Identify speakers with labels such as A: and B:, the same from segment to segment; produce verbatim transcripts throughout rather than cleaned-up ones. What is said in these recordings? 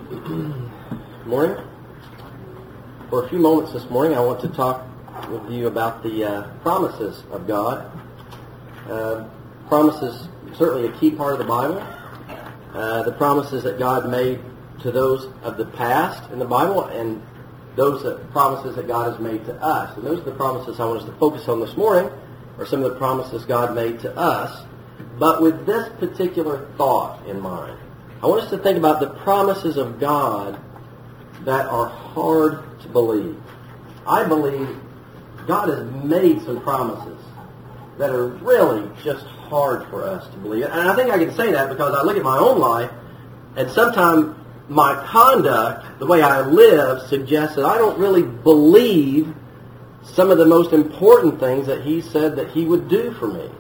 A: Good morning. For a few moments this morning, I want to talk with you about the uh, promises of God. Uh, promises, certainly a key part of the Bible. Uh, the promises that God made to those of the past in the Bible, and those that, promises that God has made to us. And those are the promises I want us to focus on this morning, are some of the promises God made to us, but with this particular thought in mind. I want us to think about the promises of God that are hard to believe. I believe God has made some promises that are really just hard for us to believe. And I think I can say that because I look at my own life, and sometimes my conduct, the way I live, suggests that I don't really believe some of the most important things that He said that He would do for me.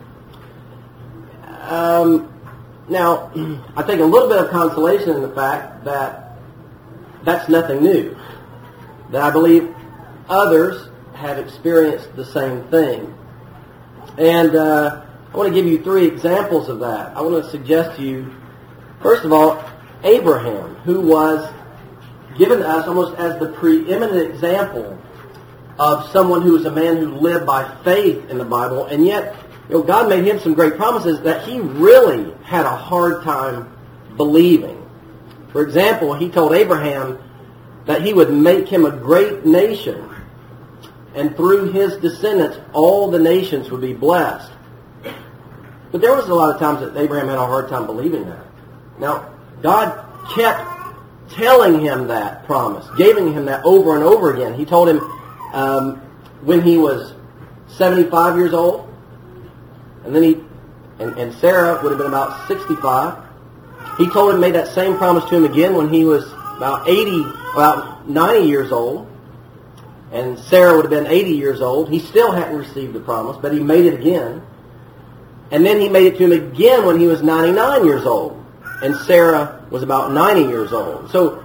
A: Um... Now, I take a little bit of consolation in the fact that that's nothing new. That I believe others have experienced the same thing. And uh, I want to give you three examples of that. I want to suggest to you, first of all, Abraham, who was given to us almost as the preeminent example of someone who was a man who lived by faith in the Bible, and yet You know, God made him some great promises that he really had a hard time believing. For example, he told Abraham that he would make him a great nation, and through his descendants, all the nations would be blessed. But there was a lot of times that Abraham had a hard time believing that. Now, God kept telling him that promise, giving him that over and over again. He told him um, when he was seventy-five years old, and then he, and, and Sarah would have been about sixty-five. He told him, made that same promise to him again when he was about eighty, about ninety years old. And Sarah would have been eighty years old. He still hadn't received the promise, but he made it again. And then he made it to him again when he was ninety-nine years old. And Sarah was about ninety years old. So,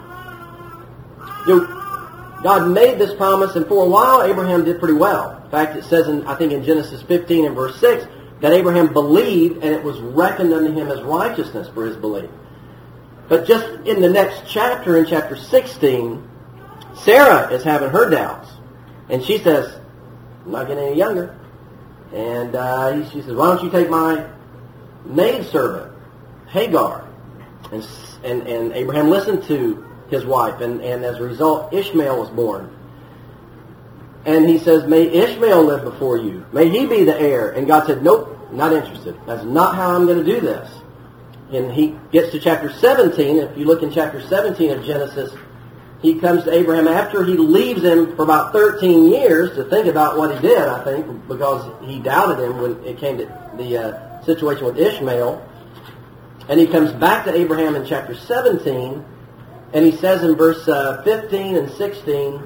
A: you know, God made this promise, and for a while Abraham did pretty well. In fact, it says, in, I think in Genesis fifteen and verse six, that Abraham believed, and it was reckoned unto him as righteousness for his belief. But just in the next chapter, in chapter sixteen, Sarah is having her doubts. And she says, I'm not getting any younger. And uh, she says, why don't you take my maidservant, Hagar? And, and, and Abraham listened to his wife, and, and as a result, Ishmael was born. And he says, may Ishmael live before you. May he be the heir. And God said, nope, not interested. That's not how I'm going to do this. And he gets to chapter seventeen. If you look in chapter seventeen of Genesis, he comes to Abraham after he leaves him for about thirteen years to think about what he did, I think, because he doubted him when it came to the uh, situation with Ishmael. And he comes back to Abraham in chapter seventeen, and he says in verse uh, fifteen and sixteen,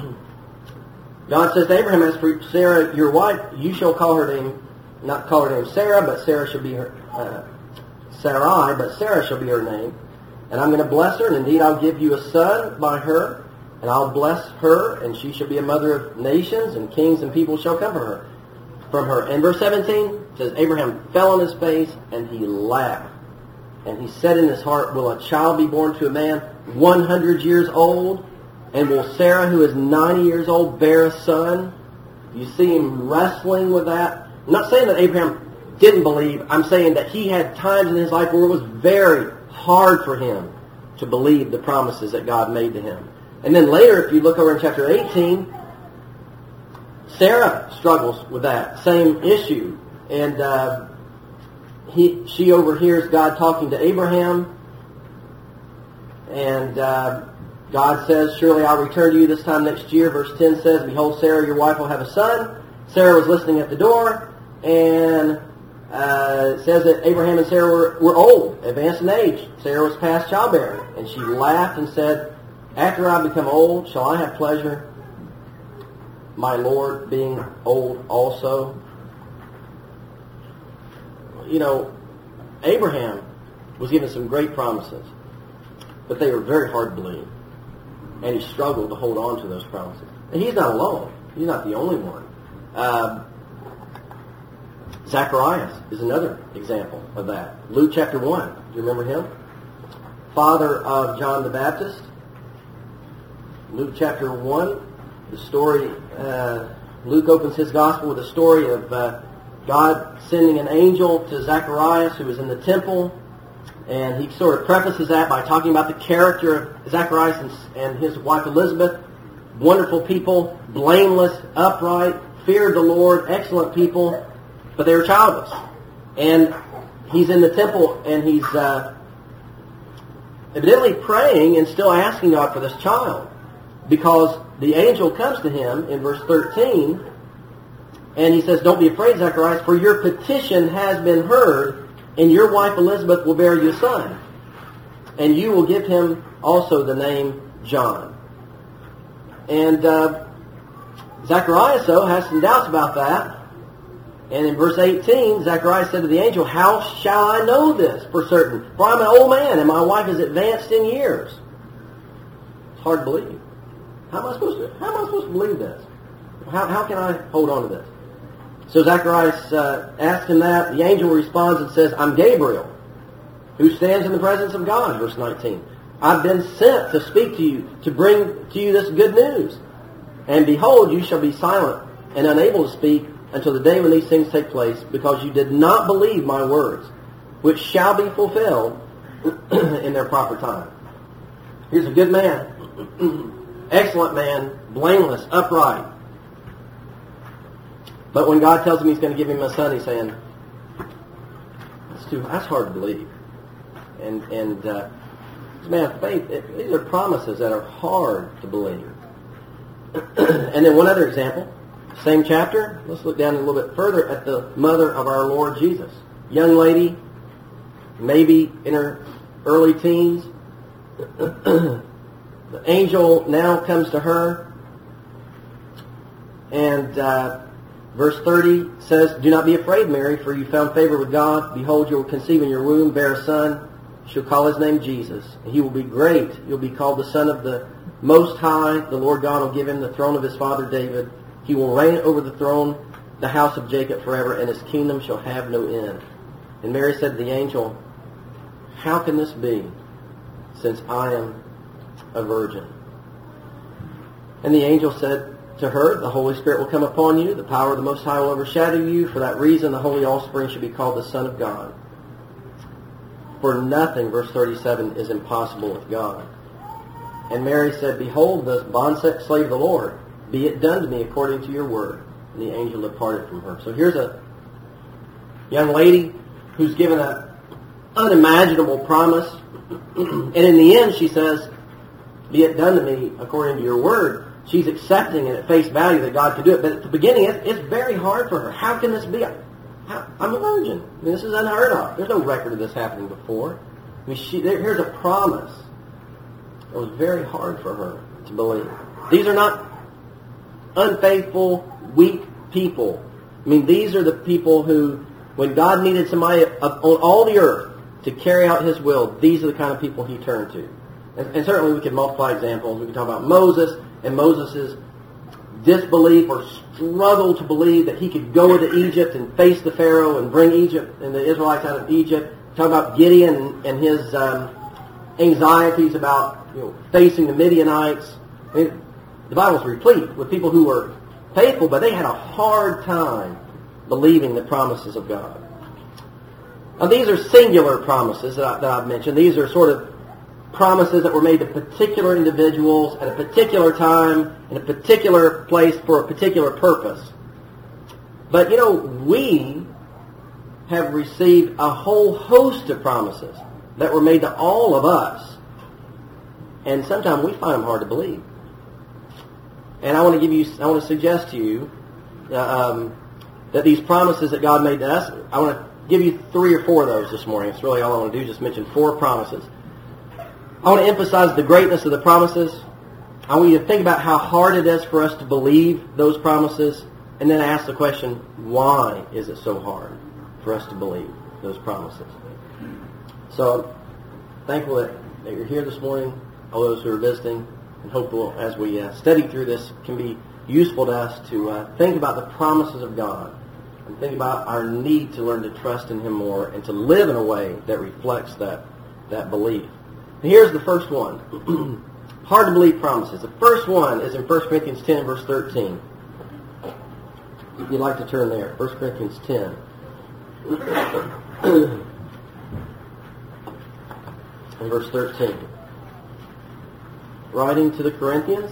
A: God says to Abraham, as for Sarah, your wife, you shall call her name, not call her name Sarah, but Sarah shall be her, uh, Sarai, but Sarah shall be her name. And I'm going to bless her, and indeed I'll give you a son by her, and I'll bless her, and she shall be a mother of nations, and kings and people shall come from her. From her. And verse seventeen says, Abraham fell on his face, and he laughed. And he said in his heart, will a child be born to a man one hundred years old? And will Sarah, who is ninety years old, bear a son? You see him wrestling with that. I'm not saying that Abraham didn't believe. I'm saying that he had times in his life where it was very hard for him to believe the promises that God made to him. And then later, if you look over in chapter eighteen, Sarah struggles with that same issue. And uh, he, she overhears God talking to Abraham. And Uh, God says, surely I'll return to you this time next year. Verse ten says, behold, Sarah, your wife, will have a son. Sarah was listening at the door, and uh, it says that Abraham and Sarah were, were old, advanced in age. Sarah was past childbearing. And she laughed and said, after I become old, shall I have pleasure, my Lord being old also? You know, Abraham was given some great promises, but they were very hard to believe. And he struggled to hold on to those promises. And he's not alone. He's not the only one. Uh, Zacharias is another example of that. Luke chapter one. Do you remember him? Father of John the Baptist. Luke chapter one, the story, uh, Luke opens his gospel with a story of uh, God sending an angel to Zacharias, who was in the temple, and he sort of prefaces that by talking about the character of Zacharias and, and his wife Elizabeth. Wonderful people, blameless, upright, feared the Lord, excellent people, but they were childless. And he's in the temple, and he's uh, evidently praying and still asking God for this child, because the angel comes to him in verse thirteen, and he says, "Don't be afraid, Zacharias, for your petition has been heard, and your wife Elizabeth will bear you a son, and you will give him also the name John." And uh, Zacharias, though, has some doubts about that. And in verse eighteen, Zacharias said to the angel, "How shall I know this for certain? For I'm an old man, and my wife is advanced in years." It's hard to believe. How am I supposed to, how am I supposed to believe this? How, how can I hold on to this? So Zacharias uh, asked him that. The angel responds and says, "I'm Gabriel, who stands in the presence of God," verse nineteen. "I've been sent to speak to you, to bring to you this good news. And behold, you shall be silent and unable to speak until the day when these things take place, because you did not believe my words, which shall be fulfilled in their proper time." Here's a good man, excellent man, blameless, upright. But when God tells him he's going to give him a son, he's saying, that's too, that's hard to believe. And, and uh, this man of faith, it, these are promises that are hard to believe. And then one other example, same chapter. Let's look down a little bit further at the mother of our Lord Jesus. Young lady, maybe in her early teens. The angel now comes to her, and uh, verse thirty says, "Do not be afraid, Mary, for you found favor with God. Behold, you will conceive in your womb, bear a son. You shall call his name Jesus. And he will be great. You'll be called the Son of the Most High. The Lord God will give him the throne of his father David. He will reign over the throne, the house of Jacob forever, and his kingdom shall have no end." And Mary said to the angel, "How can this be, since I am a virgin?" And the angel said to her, "The Holy Spirit will come upon you. The power of the Most High will overshadow you. For that reason, the holy offspring should be called the Son of God. For nothing," verse thirty-seven, "is impossible with God." And Mary said, "Behold, the bondslave of the Lord. Be it done to me according to your word." And the angel departed from her. So here's a young lady who's given an unimaginable promise. And in the end, she says, "Be it done to me according to your word." She's accepting it at face value that God can do it. But at the beginning, it's very hard for her. How can this be? How, I'm a virgin. I mean, this is unheard of. There's no record of this happening before. I mean, she, there, here's a promise. It was very hard for her to believe. These are not unfaithful, weak people. I mean, these are the people who, when God needed somebody on all the earth to carry out his will, these are the kind of people he turned to. And, and certainly we could multiply examples. We could talk about Moses and Moses' disbelief or struggle to believe that he could go into Egypt and face the Pharaoh and bring Egypt and the Israelites out of Egypt. Talk about Gideon and, and his um, anxieties about, you know, facing the Midianites. I mean, the Bible's replete with people who were faithful, but they had a hard time believing the promises of God. Now, these are singular promises that, I, that I've mentioned. These are sort of promises that were made to particular individuals at a particular time in a particular place for a particular purpose. But, you know, we have received a whole host of promises that were made to all of us. And sometimes we find them hard to believe. And I want to give you, I want to suggest to you uh, um, that these promises that God made to us, I want to give you three or four of those this morning. It's really all I want to do, just mention four promises. I want to emphasize the greatness of the promises. I want you to think about how hard it is for us to believe those promises, and then ask the question, why is it so hard for us to believe those promises? So I'm thankful that, that you're here this morning, all those who are visiting, and hopeful as we uh, study through this can be useful to us to uh, think about the promises of God and think about our need to learn to trust in him more and to live in a way that reflects that, that belief. And here's the first one. hard to believe promises. The first one is in First Corinthians ten, verse thirteen. If you'd like to turn there, First Corinthians ten. In verse thirteen. Writing to the Corinthians,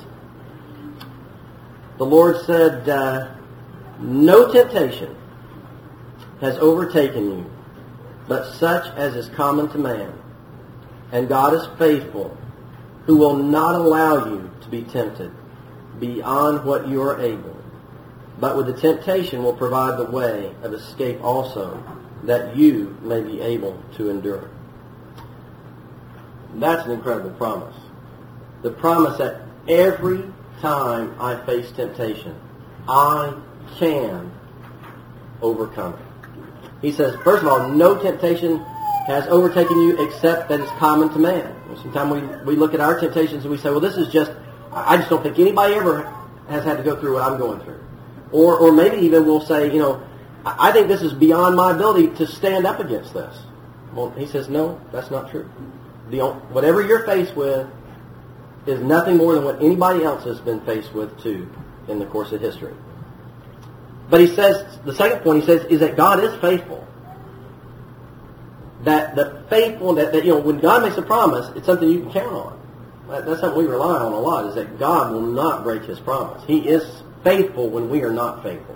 A: the Lord said, uh, no temptation has overtaken you, but such as is common to man. And God is faithful, who will not allow you to be tempted beyond what you are able, but with the temptation will provide the way of escape also, that you may be able to endure. That's an incredible promise. The promise that every time I face temptation, I can overcome it. He says, first of all, no temptation has overtaken you except that it's common to man. Sometimes we, we look at our temptations and we say, well, this is just, I just don't think anybody ever has had to go through what I'm going through. Or or maybe even we'll say, you know, I think this is beyond my ability to stand up against this. Well, he says, no, that's not true. The, whatever you're faced with is nothing more than what anybody else has been faced with too in the course of history. But he says, the second point he says is that God is faithful. That the faithful, that, that you know, when God makes a promise, it's something you can count on. That, that's something we rely on a lot, is that God will not break His promise. He is faithful when we are not faithful.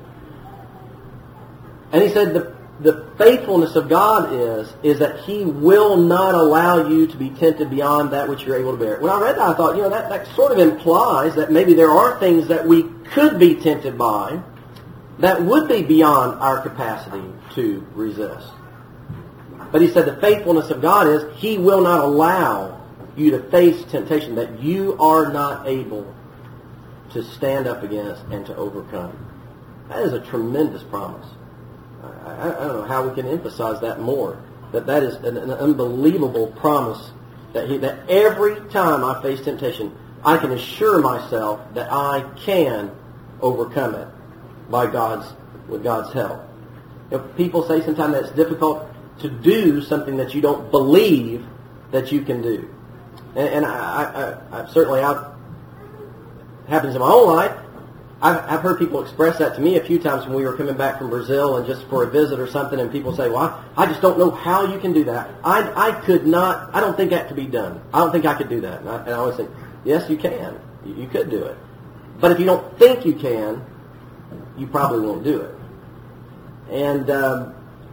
A: And he said the the faithfulness of God is, is that He will not allow you to be tempted beyond that which you're able to bear. When I read that, I thought, you know, that, that sort of implies that maybe there are things that we could be tempted by that would be beyond our capacity to resist. But he said the faithfulness of God is He will not allow you to face temptation that you are not able to stand up against and to overcome. That is a tremendous promise. I, I don't know how we can emphasize that more. That that is an, an unbelievable promise that he, that every time I face temptation, I can assure myself that I can overcome it by God's with God's help. You know, people say sometimes that it's difficult to do something that you don't believe that you can do, and, and I, I, I certainly I've happens in my own life. I've, I've heard people express that to me a few times when we were coming back from Brazil and just for a visit or something, and people say, well, I, I just don't know how you can do that. I, I could not, I don't think that could be done. I don't think I could do that. And I, and I always think, yes, you can. You, you could do it. But if you don't think you can, you probably won't do it. And um,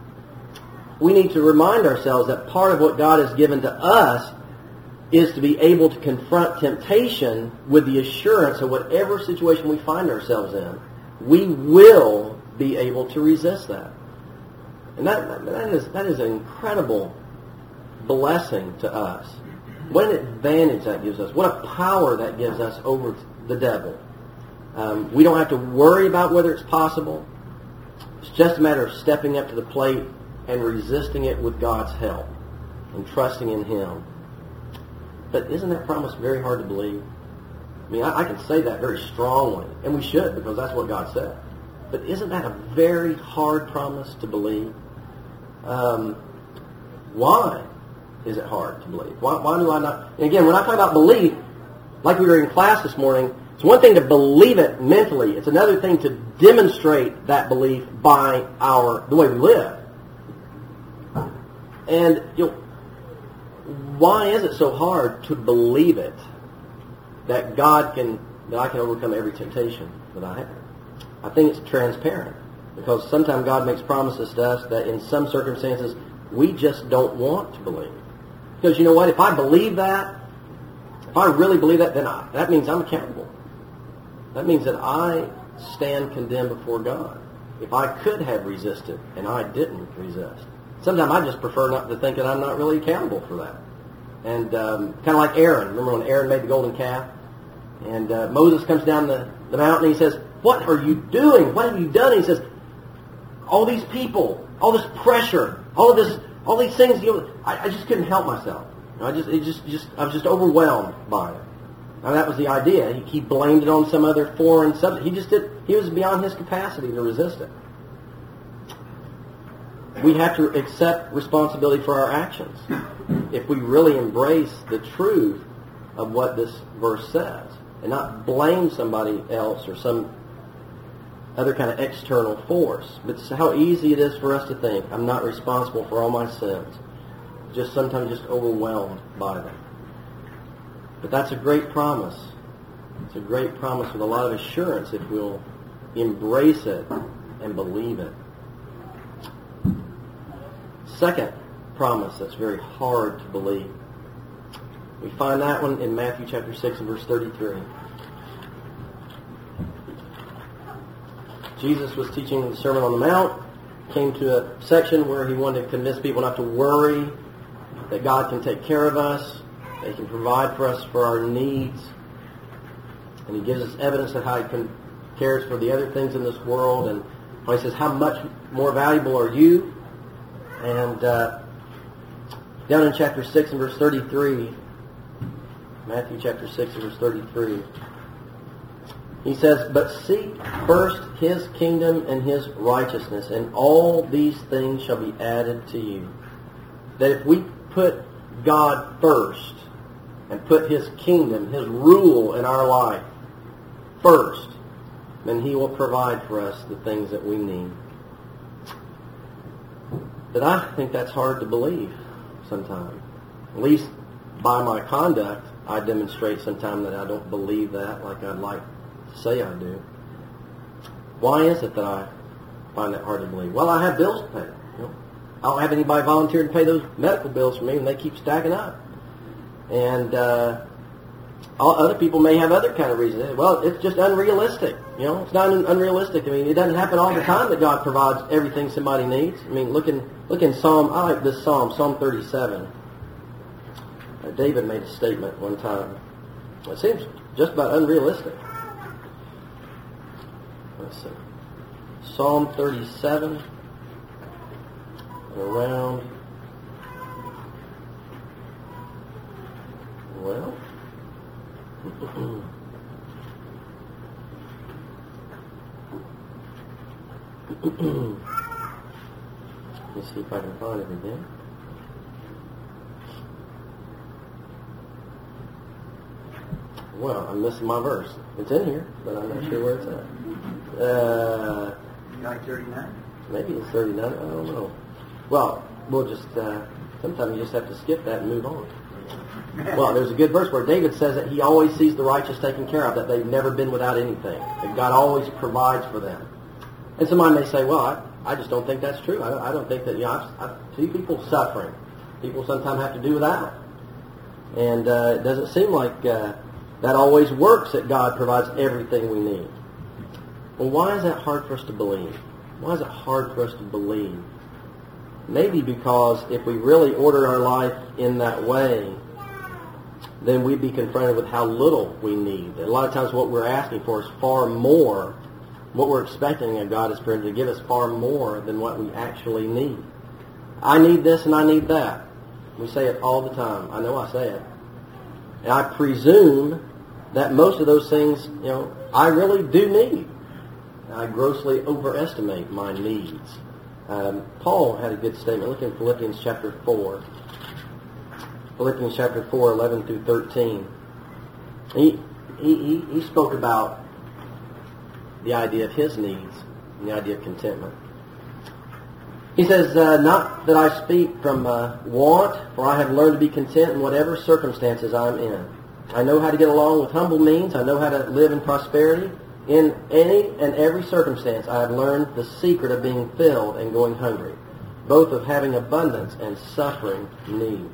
A: we need to remind ourselves that part of what God has given to us is to be able to confront temptation with the assurance of whatever situation we find ourselves in, we will be able to resist that. And that, that is that is an incredible blessing to us. What an advantage that gives us. What a power that gives us over the devil. Um, we don't have to worry about whether it's possible. It's just a matter of stepping up to the plate and resisting it with God's help and trusting in Him. But isn't that promise very hard to believe? I mean, I, I can say that very strongly, and we should, because that's what God said. But isn't that a very hard promise to believe? Um, why is it hard to believe? Why, why do I not? And again, when I talk about belief, like we were in class this morning, it's one thing to believe it mentally. It's another thing to demonstrate that belief by our the way we live. And you know, why is it so hard to believe it that God can, that I can overcome every temptation that I have? I think it's transparent, because sometimes God makes promises to us that in some circumstances we just don't want to believe. Because you know what? If I believe that, if I really believe that, then I, that means I'm accountable. That means that I stand condemned before God. If I could have resisted and I didn't resist. Sometimes I just prefer not to think that I'm not really accountable for that. And um, kind of like Aaron. Remember when Aaron made the golden calf? And uh, Moses comes down the, the mountain and he says, what are you doing? What have you done? And he says, all these people, all this pressure, all of this, all these things, you know, I, I just couldn't help myself. I just, it just, just, I was just overwhelmed by it. Now that was the idea. He, he blamed it on some other foreign subject. He just did. He was beyond his capacity to resist it. We have to accept responsibility for our actions. If we really embrace the truth of what this verse says and not blame somebody else or some other kind of external force. But it's how easy it is for us to think, I'm not responsible for all my sins. Just sometimes just overwhelmed by them. But that's a great promise. It's a great promise with a lot of assurance if we'll embrace it and believe it. Second promise that's very hard to believe. We find that one in Matthew chapter six and verse thirty-three. Jesus was teaching the Sermon on the Mount, came to a section where he wanted to convince people not to worry, that God can take care of us, that he can provide for us for our needs. And he gives us evidence of how he can, cares for the other things in this world. And he says, how much more valuable are you? And uh, down in chapter six and verse thirty-three, Matthew chapter six and verse thirty-three, he says, but seek first his kingdom and his righteousness, and all these things shall be added to you. That if we put God first and put his kingdom, his rule in our life first, then he will provide for us the things that we need. But I think that's hard to believe sometimes. At least by my conduct, I demonstrate sometimes that I don't believe that like I'd like to say I do. Why is it that I find that hard to believe? Well, I have bills to pay. You know? I don't have anybody volunteer to pay those medical bills for me, and they keep stacking up. And uh, all other people may have other kind of reasons. Well, it's just unrealistic. You know, it's not un- unrealistic. I mean, it doesn't happen all the time that God provides everything somebody needs. I mean, look in, look in Psalm, I like this Psalm, Psalm thirty-seven. Uh, David made a statement one time. It seems just about unrealistic. Let's see. Psalm thirty-seven, around, well, let's see if I can find it again. Well, I'm missing my verse. It's in here, but I'm not sure where it's at. Uh,
B: like thirty-nine?
A: Maybe it's thirty-nine. I don't know. Well, we'll just, uh, sometimes you just have to skip that and move on. Well, there's a good verse where David says that he always sees the righteous taken care of, that they've never been without anything, that God always provides for them. And somebody may say, well, I, I just don't think that's true. I don't, I don't think that, you know, I, I see people suffering. People sometimes have to do without. And uh, it doesn't seem like uh, that always works, that God provides everything we need. Well, why is that hard for us to believe? Why is it hard for us to believe? Maybe because if we really order our life in that way, then we'd be confronted with how little we need. And a lot of times what we're asking for is far more. What we're expecting of God is for him to give us far more than what we actually need. I need this and I need that. We say it all the time. I know I say it. And I presume that most of those things, you know, I really do need. I grossly overestimate my needs. Um, Paul had a good statement. Look in Philippians chapter four. Philippians chapter four, eleven through thirteen. He, he, he, he spoke about the idea of his needs and the idea of contentment. He says, uh, not that I speak from uh, want, for I have learned to be content in whatever circumstances I'm in. I know how to get along with humble means. I know how to live in prosperity. In any and every circumstance, I have learned the secret of being filled and going hungry, both of having abundance and suffering need.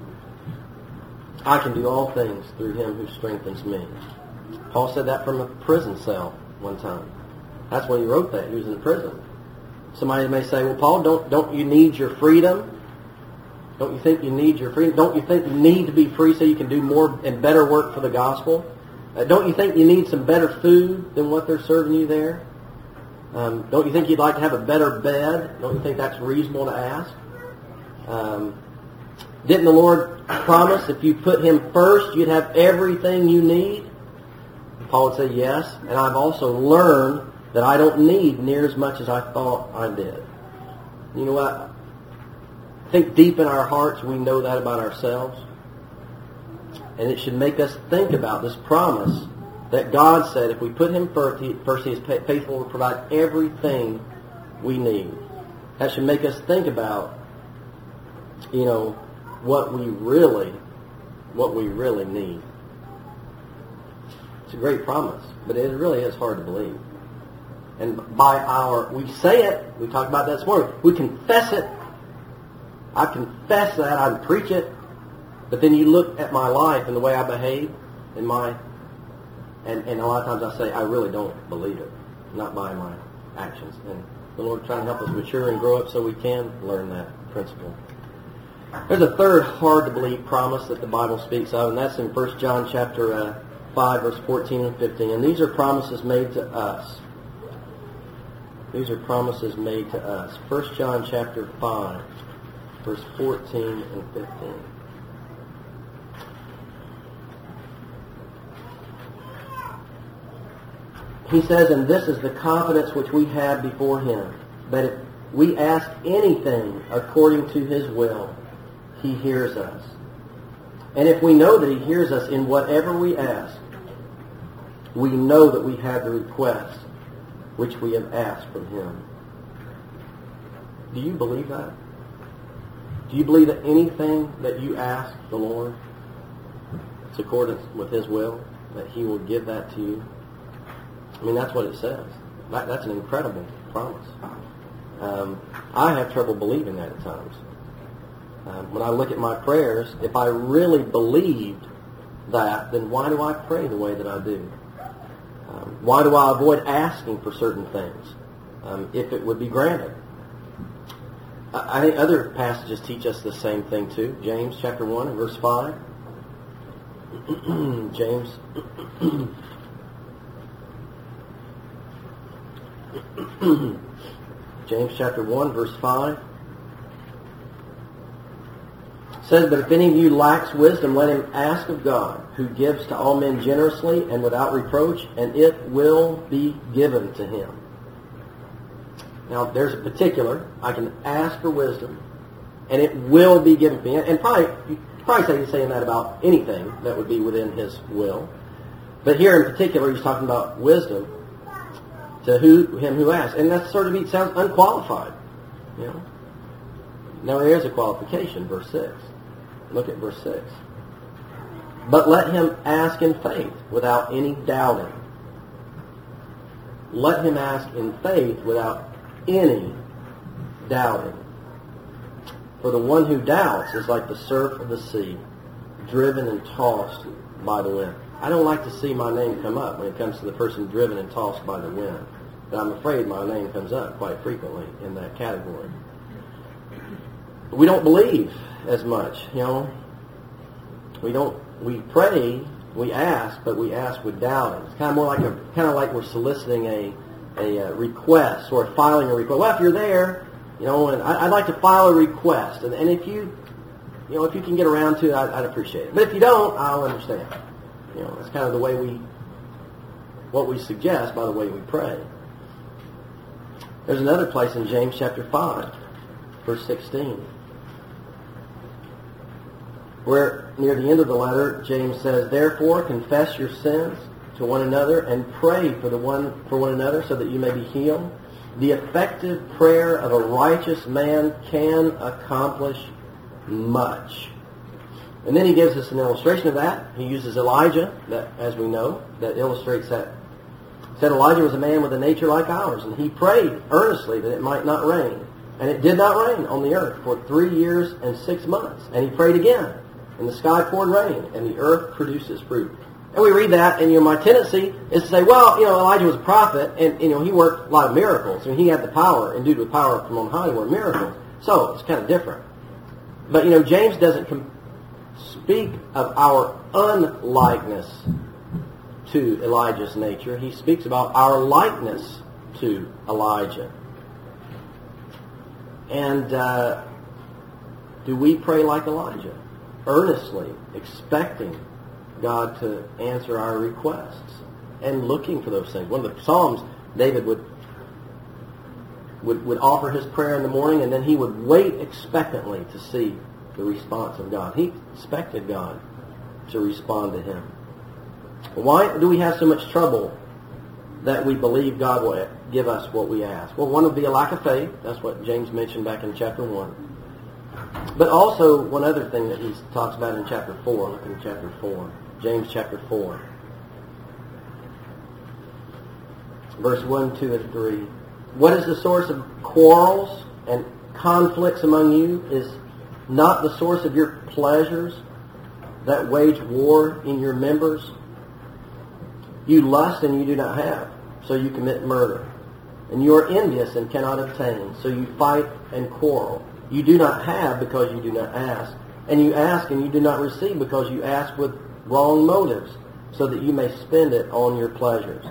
A: I can do all things through him who strengthens me. Paul said that from a prison cell one time. That's when he wrote that. He was in prison. Somebody may say, well, Paul, don't, don't you need your freedom? Don't you think you need your freedom? Don't you think you need to be free so you can do more and better work for the gospel? Uh, don't you think you need some better food than what they're serving you there? Um, don't you think you'd like to have a better bed? Don't you think that's reasonable to ask? Um, didn't the Lord promise if you put him first, you'd have everything you need? Paul would say, yes, and I've also learned that I don't need near as much as I thought I did. You know what? I think deep in our hearts we know that about ourselves. And it should make us think about this promise that God said if we put him first, he, first, he is faithful to provide everything we need. That should make us think about, you know, what we really, what we really need. It's a great promise, but it really is hard to believe. And by our, we say it, we talked about that this morning, we confess it. I confess that, I preach it, but then you look at my life and the way I behave, and my, and, and a lot of times I say, I really don't believe it, not by my actions. And the Lord trying to help us mature and grow up so we can learn that principle. There's a third hard-to-believe promise that the Bible speaks of, and that's in First John chapter uh, five, verse fourteen and fifteen. And these are promises made to us. These are promises made to us. First John chapter five, verse fourteen and fifteen. He says, and this is the confidence which we have before him, that if we ask anything according to his will, he hears us. And if we know that he hears us in whatever we ask, we know that we have the request which we have asked from him. Do you believe that? Do you believe that anything that you ask the Lord is accordance with his will, that he will give that to you? I mean, that's what it says. That, that's an incredible promise. Um, I have trouble believing that at times. Um, when I look at my prayers, if I really believed that, then why do I pray the way that I do? Um, why do I avoid asking for certain things um, if it would be granted? I, I think other passages teach us the same thing too. James chapter one and verse five. James James chapter one, verse five says, but if any of you lacks wisdom, let him ask of God, who gives to all men generously and without reproach, and it will be given to him. Now, there's a particular. I can ask for wisdom, and it will be given to me. And probably, you probably say he's saying that about anything that would be within his will. But here in particular, he's talking about wisdom to who him who asks. And that sort of it sounds unqualified. You know? Now there is a qualification, verse six. Look at verse six. But let him ask in faith without any doubting. Let him ask in faith without any doubting. For the one who doubts is like the surf of the sea, driven and tossed by the wind. I don't like to see my name come up when it comes to the person driven and tossed by the wind. But I'm afraid my name comes up quite frequently in that category. We don't believe as much, you know. We don't. We pray, we ask, but we ask with doubting. It's kind of more like a kind of like we're soliciting a a uh, request or filing a request. Well, if you're there, you know, and I, I'd like to file a request, and, and if you, you know, if you can get around to it, I'd, I'd appreciate it. But if you don't, I'll understand. You know, that's kind of the way we, what we suggest by the way we pray. There's another place in James chapter five, verse sixteen, where near the end of the letter, James says, therefore confess your sins to one another and pray for the one for one another so that you may be healed. The effective prayer of a righteous man can accomplish much. And then he gives us an illustration of that. He uses Elijah, that, as we know, that illustrates that. He said Elijah was a man with a nature like ours, and he prayed earnestly that it might not rain. And it did not rain on the earth for three years and six months. And he prayed again, and the sky poured rain, and the earth produces fruit. And we read that, and you know, my tendency is to say, well, you know, Elijah was a prophet, and you know, he worked a lot of miracles, and he had the power, endued with power from on high to work miracles. So it's kind of different. But you know, James doesn't com- speak of our unlikeness to Elijah's nature. He speaks about our likeness to Elijah. And uh, do we pray like Elijah? Earnestly, expecting God to answer our requests and looking for those things. One of the Psalms, David would, would would offer his prayer in the morning, and then he would wait expectantly to see the response of God. He expected God to respond to Him. Why do we have so much trouble that we believe God will give us what we ask? Well, one would be a lack of faith. That's what James mentioned back in chapter one. But also, one other thing that he talks about in chapter four, look in chapter four, James chapter four. Verse one, two, and three. What is the source of quarrels and conflicts among you? Is not the source of your pleasures that wage war in your members? You lust and you do not have, so you commit murder. And you are envious and cannot obtain, so you fight and quarrel. You do not have because you do not ask. And you ask and you do not receive because you ask with wrong motives, so that you may spend it on your pleasures.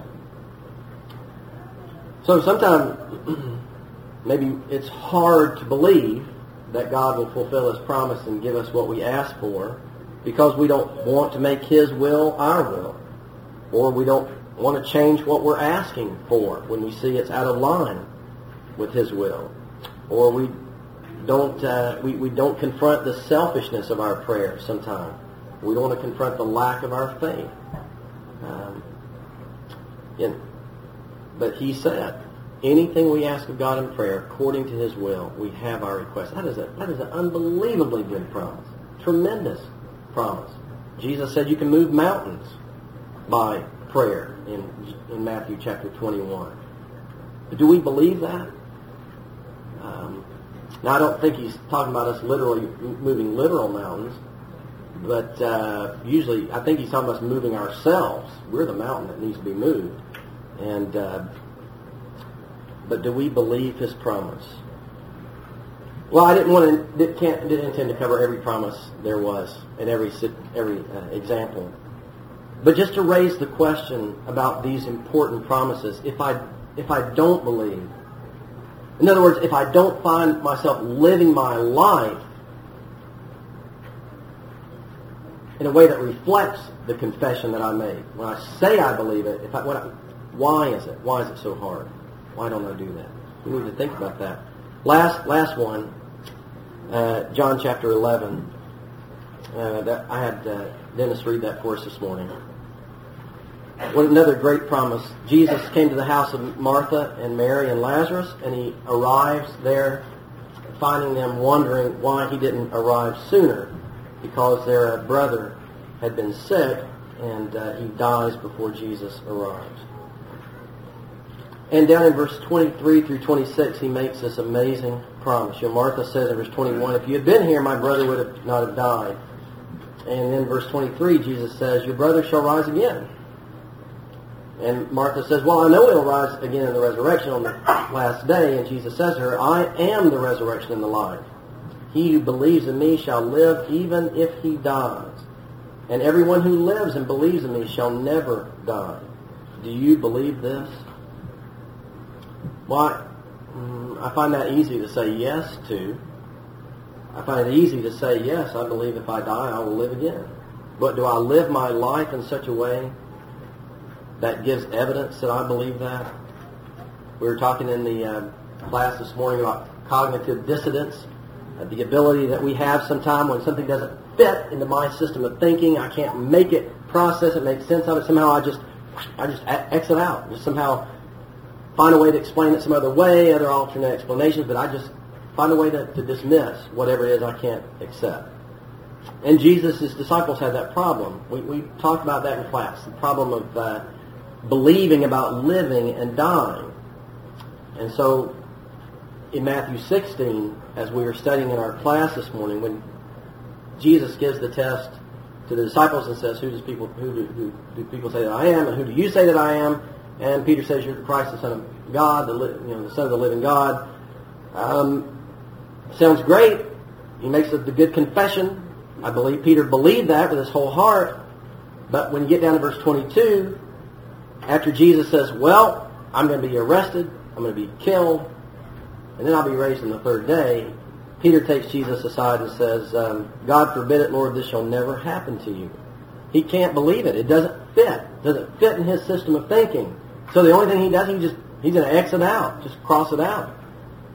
A: So sometimes maybe it's hard to believe that God will fulfill His promise and give us what we ask for because we don't want to make His will our will. Or we don't want to change what we're asking for when we see it's out of line with His will. Or we don't uh, we, we don't confront the selfishness of our prayers sometimes. We don't want to confront the lack of our faith. Um, and, but He said, anything we ask of God in prayer, according to His will, we have our request. That is a, that is an unbelievably good promise. Tremendous promise. Jesus said you can move mountains by prayer in, in Matthew chapter twenty-one. But do we believe that? Um, now, I don't think He's talking about us literally moving literal mountains, but uh, usually I think He's talking about us moving ourselves. We're the mountain that needs to be moved. And uh, but do we believe His promise? Well, I didn't want to, can't, didn't intend to cover every promise there was in every every uh, example. But just to raise the question about these important promises, if I if I don't believe, in other words, if I don't find myself living my life in a way that reflects the confession that I made, when I say I believe it, if I, when I, why is it? Why is it so hard? Why don't I do that? We need to think about that. Last last one, uh, John chapter eleven. Uh, that I had uh, Dennis read that for us this morning. What another great promise. Jesus came to the house of Martha and Mary and Lazarus, and He arrives there, finding them wondering why He didn't arrive sooner, because their brother had been sick, and uh, he dies before Jesus arrives. And down in verse twenty-three through twenty-six, He makes this amazing promise. You know, Martha says in verse twenty-one, if you had been here, my brother would have not have died. And then verse twenty-three, Jesus says, your brother shall rise again. And Martha says, well, I know He'll rise again in the resurrection on the last day. And Jesus says to her, I am the resurrection and the life. He who believes in Me shall live even if he dies. And everyone who lives and believes in Me shall never die. Do you believe this? Well, I, I find that easy to say yes to. I find it easy to say, yes, I believe if I die, I will live again. But do I live my life in such a way that gives evidence that I believe that? We were talking in the uh, class this morning about cognitive dissonance, uh, the ability that we have sometime when something doesn't fit into my system of thinking. I can't make it process it, make sense of it. Somehow I just, I just exit out. Just somehow find a way to explain it some other way, other alternate explanations, but I just find a way to, to dismiss whatever it is I can't accept. And Jesus' disciples had that problem. We, we talked about that in class, the problem of uh, believing about living and dying. And so in Matthew sixteen, as we were studying in our class this morning, when Jesus gives the test to the disciples and says, who does people who do, who do people say that I am, and who do you say that I am? And Peter says, you're the Christ, the Son of God, the li- you know, the Son of the living God. Um, sounds great. He makes the good confession. I believe Peter believed that with his whole heart. But when you get down to verse twenty-two, after Jesus says, well, I'm going to be arrested, I'm going to be killed, and then I'll be raised on the third day, Peter takes Jesus aside and says, um, God forbid it, Lord, this shall never happen to you. He can't believe it. It doesn't fit. It doesn't fit in his system of thinking. So the only thing he does, he just he's going to exit out, just cross it out.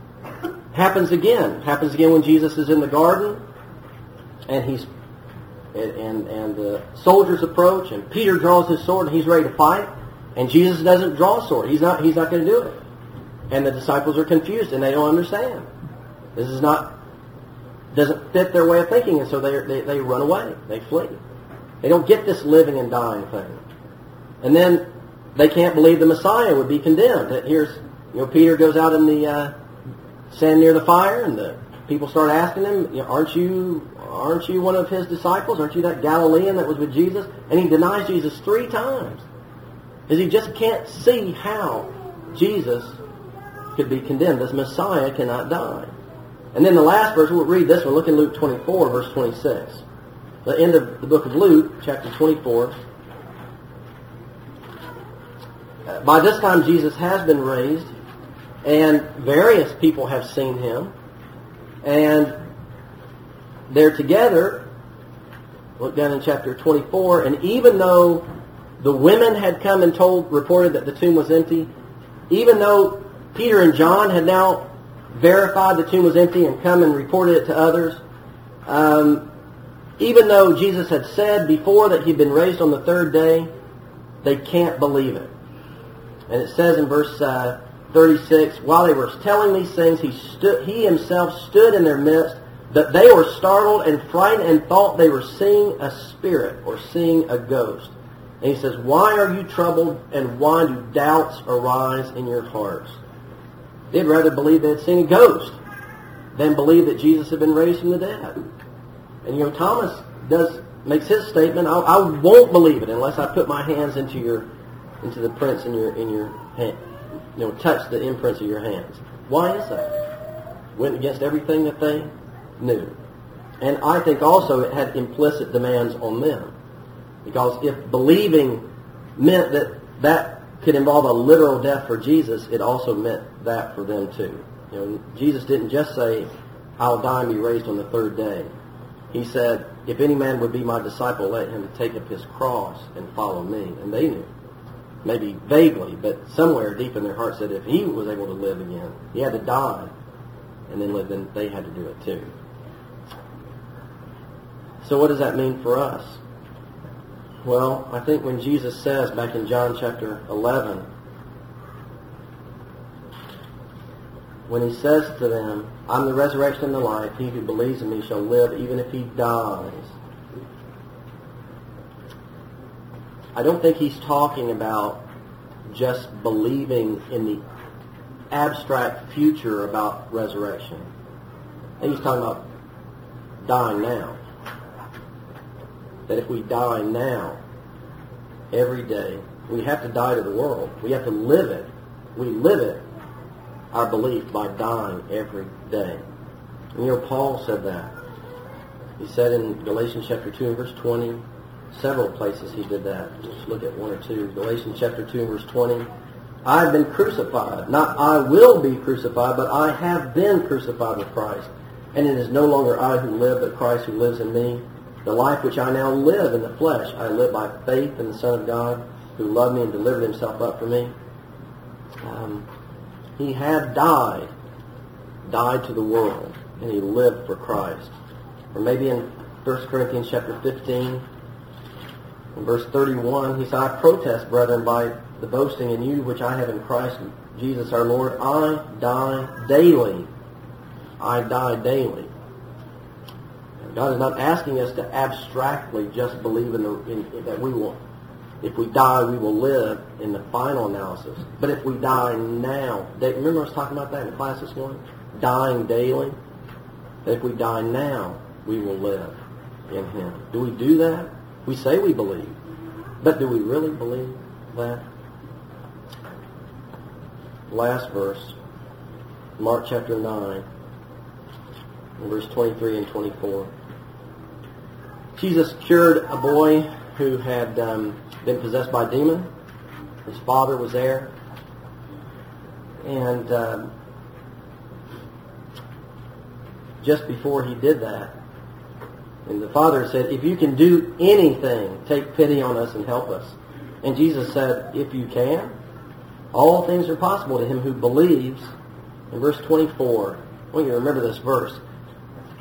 A: Happens again. Happens again when Jesus is in the garden, and he's And, and, and the soldiers approach, and Peter draws his sword, and he's ready to fight. And Jesus doesn't draw a sword. He's not, he's not going to do it. And the disciples are confused, and they don't understand. This is not, doesn't fit their way of thinking, and so they, they, they run away. They flee. They don't get this living and dying thing. And then they can't believe the Messiah would be condemned. Here's, you know, Peter goes out in the uh, sand near the fire, and the people start asking him, you know, aren't you aren't you one of his disciples? Aren't you that Galilean that was with Jesus? And he denies Jesus three times. Because he just can't see how Jesus could be condemned. This Messiah cannot die. And then the last verse, we'll read this one. Look in Luke twenty-four, verse twenty-six. The end of the book of Luke, chapter twenty-four. Uh, by this time, Jesus has been raised, and various people have seen him. And they're together. Look down in chapter twenty-four. And even though the women had come and told, reported that the tomb was empty, even though Peter and John had now verified the tomb was empty and come and reported it to others, um, even though Jesus had said before that he'd been raised on the third day, they can't believe it. And it says in verse uh, thirty-six, while they were telling these things, he stood, he himself stood in their midst, but they were startled and frightened and thought they were seeing a spirit or seeing a ghost. And he says, why are you troubled, and why do doubts arise in your hearts? They'd rather believe they had seen a ghost than believe that Jesus had been raised from the dead. And you know, Thomas does makes his statement, I, I won't believe it unless I put my hands into your into the prints in your in your hand, you know, touch the imprints of your hands. Why is that? Went against everything that they knew. And I think also it had implicit demands on them. Because if believing meant that that could involve a literal death for Jesus, it also meant that for them too. You know, Jesus didn't just say, I'll die and be raised on the third day. He said, if any man would be my disciple, let him take up his cross and follow me. And they knew. Maybe vaguely, but somewhere deep in their heart said if he was able to live again, he had to die and then live, then they had to do it too. So what does that mean for us? Well, I think when Jesus says back in John chapter eleven, when he says to them, I'm the resurrection and the life, he who believes in me shall live even if he dies. I don't think he's talking about just believing in the abstract future about resurrection. I think he's talking about dying now. That if we die now, every day, we have to die to the world. We have to live it. We live it, our belief, by dying every day. And you know, Paul said that. He said in Galatians chapter two and verse twenty, several places he did that. Just look at one or two. Galatians chapter two and verse twenty, I have been crucified. Not I will be crucified, but I have been crucified with Christ. And it is no longer I who live, but Christ who lives in me. The life which I now live in the flesh, I live by faith in the Son of God, who loved me and delivered himself up for me. Um, he had died, died to the world, and he lived for Christ. Or maybe in First Corinthians chapter fifteen, in verse thirty-one, he said, I protest, brethren, by the boasting in you which I have in Christ Jesus our Lord, I die daily. I die daily. God is not asking us to abstractly just believe in, the, in that we will, if we die, we will live in the final analysis. But if we die now, remember I was talking about that in class this morning? Dying daily. That if we die now, we will live in him. Do we do that? We say we believe. But do we really believe that? Last verse, Mark chapter nine, verse twenty-three and twenty-four. Jesus cured a boy who had um, been possessed by a demon. His father was there. And um, just before he did that, and the father said, if you can do anything, take pity on us and help us. And Jesus said, if you can, all things are possible to him who believes. In verse twenty-four, I want you to remember this verse.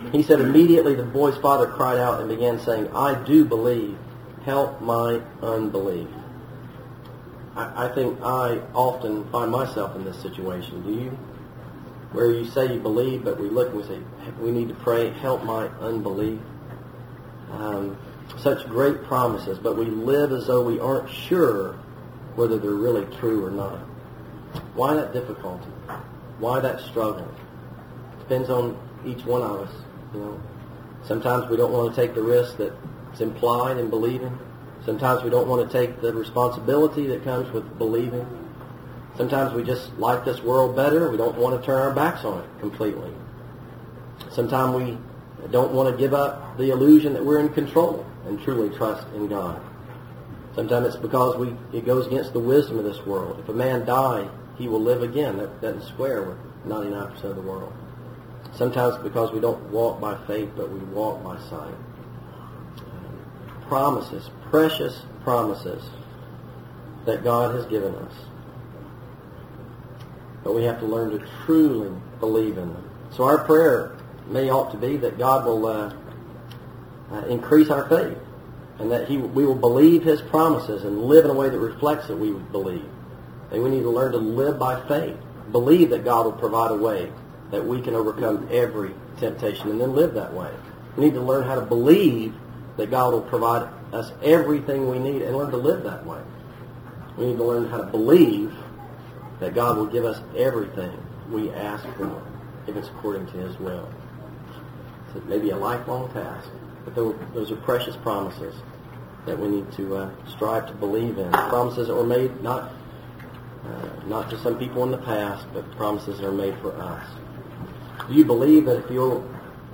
A: He said, immediately the boy's father cried out and began saying, I do believe. Help my unbelief. I, I think I often find myself in this situation. Do you? Where you say you believe, but we look and we say, we need to pray, help my unbelief. Um, such great promises, but we live as though we aren't sure whether they're really true or not. Why that difficulty? Why that struggle? Depends on each one of us. You know, sometimes we don't want to take the risk that's implied in believing. Sometimes we don't want to take the responsibility that comes with believing. Sometimes we just like this world better. We don't want to turn our backs on it completely. Sometimes we don't want to give up the illusion that we're in control and truly trust in God. Sometimes it's because we it goes against the wisdom of this world. If a man die, he will live again. That doesn't square with ninety-nine percent of the world. Sometimes because we don't walk by faith, but we walk by sight. Promises, precious promises that God has given us. But we have to learn to truly believe in them. So our prayer may ought to be that God will uh, uh, increase our faith, and that He we will believe His promises and live in a way that reflects that we believe. And we need to learn to live by faith, believe that God will provide a way that we can overcome every temptation, and then live that way. We need to learn how to believe that God will provide us everything we need and learn to live that way. We need to learn how to believe that God will give us everything we ask for if it's according to His will. So it may be a lifelong task, but those are precious promises that we need to uh, strive to believe in. Promises that were made not uh, not to some people in the past, but promises that are made for us. Do you believe that if you'll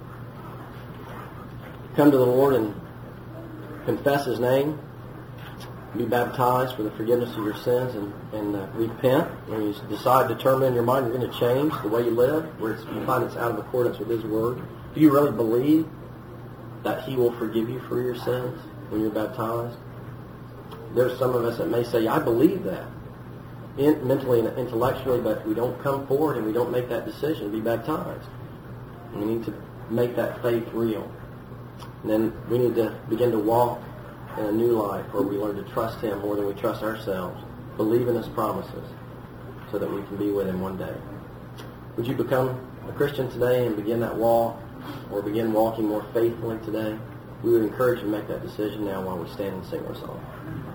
A: come to the Lord and confess His name, be baptized for the forgiveness of your sins, and, and uh, repent, when you decide to determine in your mind you're going to change the way you live, where it's, you find it's out of accordance with His Word, do you really believe that He will forgive you for your sins when you're baptized? There's some of us that may say, I believe that, in, mentally and intellectually, but we don't come forward and we don't make that decision to be baptized. We need to make that faith real. And then we need to begin to walk in a new life where we learn to trust Him more than we trust ourselves, believe in His promises, so that we can be with Him one day. Would you become a Christian today and begin that walk, or begin walking more faithfully today? We would encourage you to make that decision now while we stand and sing our song.